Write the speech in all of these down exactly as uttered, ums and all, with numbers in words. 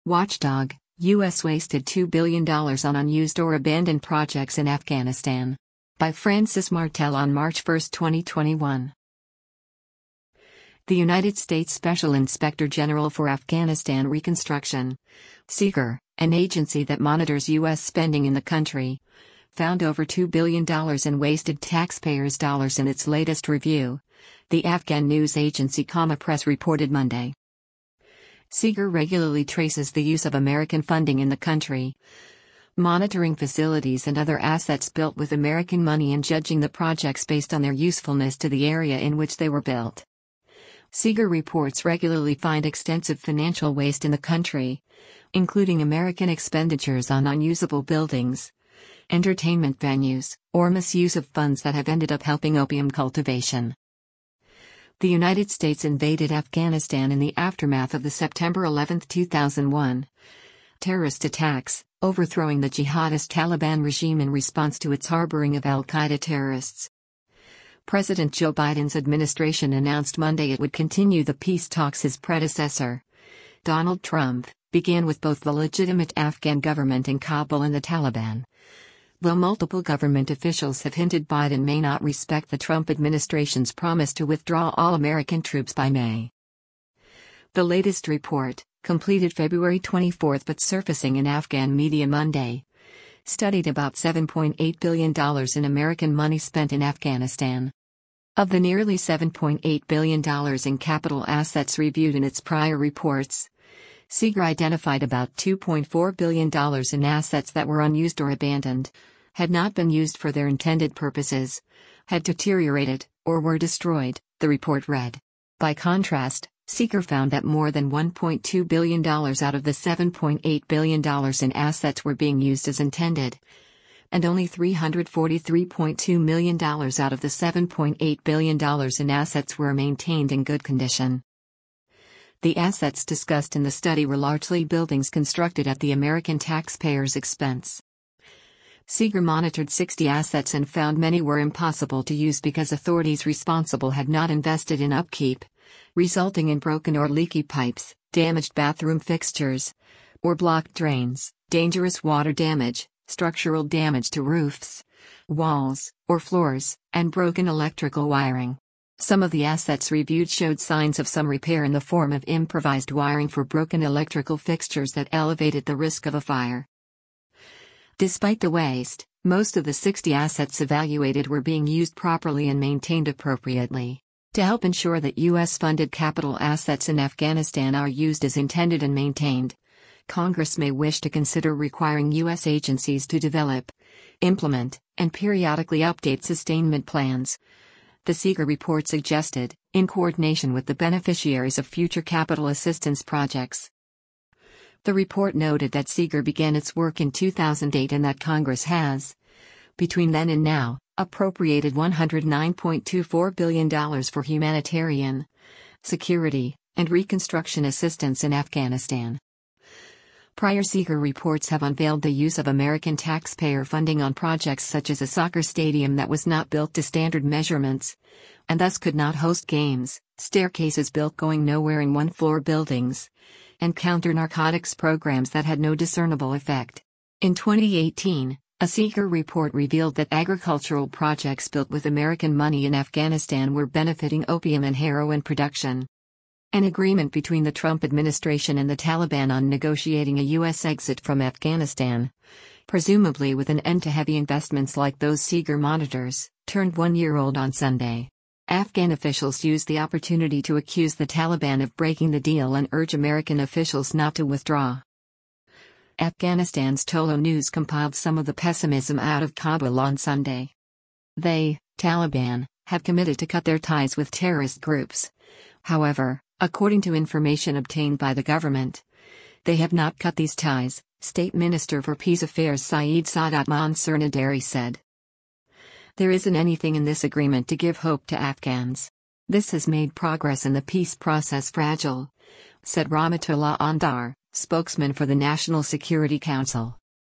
Watchdog, U S wasted two billion dollars on unused or abandoned projects in Afghanistan. By Francis Martel on March first, twenty twenty-one. The United States Special Inspector General for Afghanistan Reconstruction, SIGIR, an agency that monitors U S spending in the country, found over two billion dollars in wasted taxpayers' dollars in its latest review, the Afghan news agency Comma Press reported Monday. SIGIR regularly traces the use of American funding in the country, monitoring facilities and other assets built with American money and judging the projects based on their usefulness to the area in which they were built. SIGIR reports regularly find extensive financial waste in the country, including American expenditures on unusable buildings, entertainment venues, or misuse of funds that have ended up helping opium cultivation. The United States invaded Afghanistan in the aftermath of the September eleventh two thousand one terrorist attacks, overthrowing the jihadist Taliban regime in response to its harboring of al-Qaeda terrorists. President Joe Biden's administration announced Monday it would continue the peace talks his predecessor, Donald Trump, began with both the legitimate Afghan government in Kabul and the Taliban. Though multiple government officials have hinted Biden may not respect the Trump administration's promise to withdraw all American troops by May. The latest report, completed February twenty-fourth but surfacing in Afghan media Monday, studied about seven point eight billion dollars in American money spent in Afghanistan. Of the nearly seven point eight billion dollars in capital assets reviewed in its prior reports, SIGIR identified about two point four billion dollars in assets that were unused or abandoned, had not been used for their intended purposes, had deteriorated, or were destroyed, the report read. By contrast, SIGIR found that more than one point two billion dollars out of the seven point eight billion dollars in assets were being used as intended, and only three hundred forty-three point two million dollars out of the seven point eight billion dollars in assets were maintained in good condition. The assets discussed in the study were largely buildings constructed at the American taxpayers' expense. SIGIR monitored sixty assets and found many were impossible to use because authorities responsible had not invested in upkeep, resulting in broken or leaky pipes, damaged bathroom fixtures, or blocked drains, dangerous water damage, structural damage to roofs, walls, or floors, and broken electrical wiring. Some of the assets reviewed showed signs of some repair in the form of improvised wiring for broken electrical fixtures that elevated the risk of a fire. Despite the waste, most of the sixty assets evaluated were being used properly and maintained appropriately. To help ensure that U S-funded capital assets in Afghanistan are used as intended and maintained, Congress may wish to consider requiring U S agencies to develop, implement, and periodically update sustainment plans, the SIGIR report suggested, in coordination with the beneficiaries of future capital assistance projects. The report noted that SIGIR began its work in two thousand eight and that Congress has, between then and now, appropriated one hundred nine point two four billion dollars for humanitarian, security, and reconstruction assistance in Afghanistan. Prior SIGIR reports have unveiled the use of American taxpayer funding on projects such as a soccer stadium that was not built to standard measurements, and thus could not host games, staircases built going nowhere in one-floor buildings, and counter-narcotics programs that had no discernible effect. In twenty eighteen, a SIGIR report revealed that agricultural projects built with American money in Afghanistan were benefiting opium and heroin production. An agreement between the Trump administration and the Taliban on negotiating a U S exit from Afghanistan, presumably with an end to heavy investments like those SIGIR monitors, turned one year old on Sunday. Afghan officials used the opportunity to accuse the Taliban of breaking the deal and urge American officials not to withdraw. Afghanistan's Tolo News compiled some of the pessimism out of Kabul on Sunday. They, Taliban, have committed to cut their ties with terrorist groups. However, according to information obtained by the government, they have not cut these ties, State Minister for Peace Affairs Syed Saadat Mansour Naderi said. There isn't anything in this agreement to give hope to Afghans. This has made progress in the peace process fragile, said Rahmatullah Andar, spokesman for the National Security Council.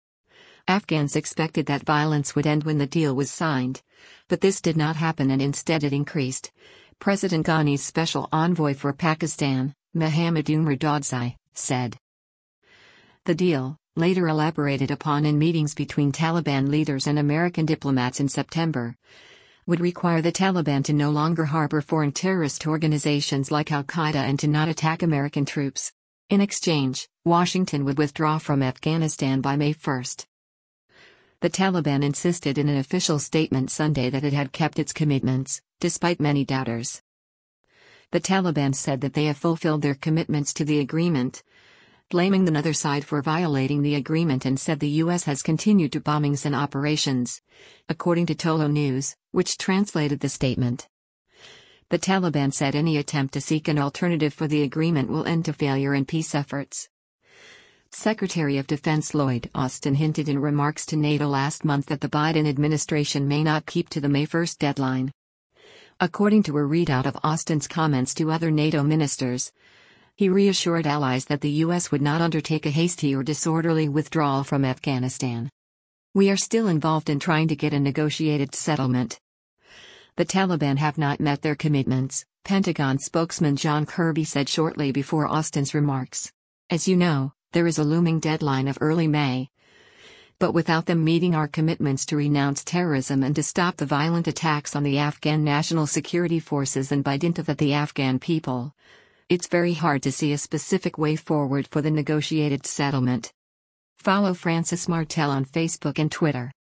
Afghans expected that violence would end when the deal was signed, but this did not happen and instead it increased, President Ghani's special envoy for Pakistan, Mohammad Umar Daudzai, said. The deal, later elaborated upon in meetings between Taliban leaders and American diplomats in September, would require the Taliban to no longer harbor foreign terrorist organizations like Al-Qaeda and to not attack American troops. In exchange, Washington would withdraw from Afghanistan by May first. The Taliban insisted in an official statement Sunday that it had kept its commitments, despite many doubters. The Taliban said that they have fulfilled their commitments to the agreement, blaming the other side for violating the agreement, and said the U S has continued to bombings and operations, according to Tolo News, which translated the statement. The Taliban said any attempt to seek an alternative for the agreement will end to failure in peace efforts. Secretary of Defense Lloyd Austin hinted in remarks to NATO last month that the Biden administration may not keep to the May first deadline. According to a readout of Austin's comments to other NATO ministers, he reassured allies that the U S would not undertake a hasty or disorderly withdrawal from Afghanistan. "We are still involved in trying to get a negotiated settlement. The Taliban have not met their commitments," Pentagon spokesman John Kirby said shortly before Austin's remarks. "As you know, there is a looming deadline of early May. But without them meeting our commitments to renounce terrorism and to stop the violent attacks on the Afghan National Security Forces and by dint of that the Afghan people, it's very hard to see a specific way forward for the negotiated settlement." Follow Francis Martel on Facebook and Twitter.